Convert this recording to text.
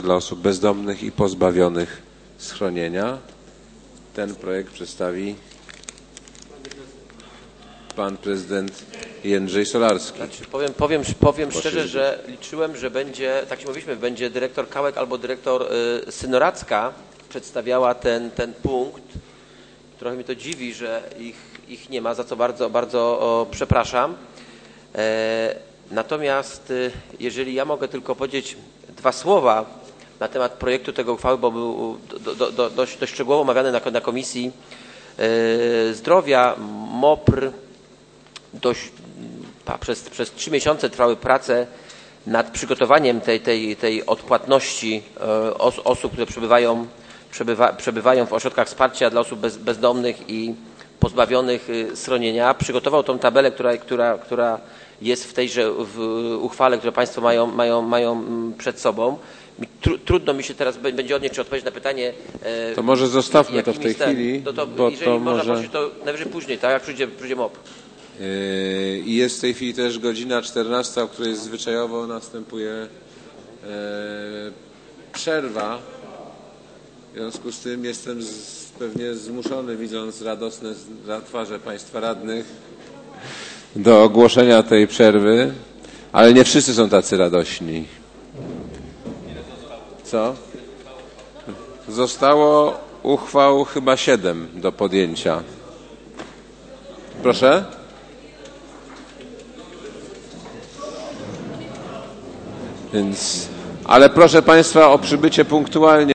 dla osób bezdomnych i pozbawionych schronienia. Ten projekt przedstawi pan prezydent Jędrzej Solarski. Znaczy, powiem szczerze, że liczyłem, że będzie, tak się mówiliśmy, będzie dyrektor Kałek albo dyrektor Synoracka przedstawiała ten punkt. Trochę mnie to dziwi, że ich nie ma, za co bardzo przepraszam. Natomiast jeżeli ja mogę tylko powiedzieć dwa słowa na temat projektu tego uchwały, bo był dość szczegółowo omawiany na Komisji Zdrowia. MOPR przez 3 miesiące trwały prace nad przygotowaniem tej odpłatności osób, które przebywają w ośrodkach wsparcia dla osób bezdomnych i pozbawionych schronienia. Przygotował tą tabelę, która jest w tejże uchwale, które Państwo mają przed sobą. Trudno mi się teraz będzie odnieść czy odpowiedzieć na pytanie. To może zostawmy to w tej chwili, bo jeżeli to można może... prosić, to najwyżej później, tak jak przyjdzie MOP. I jest w tej chwili też godzina 14, o której zwyczajowo następuje przerwa. W związku z tym jestem pewnie zmuszony, widząc radosne twarze Państwa radnych, do ogłoszenia tej przerwy, ale nie wszyscy są tacy radośni. Co? Zostało uchwał chyba 7 do podjęcia. Proszę? Ale proszę Państwa o przybycie punktualnie.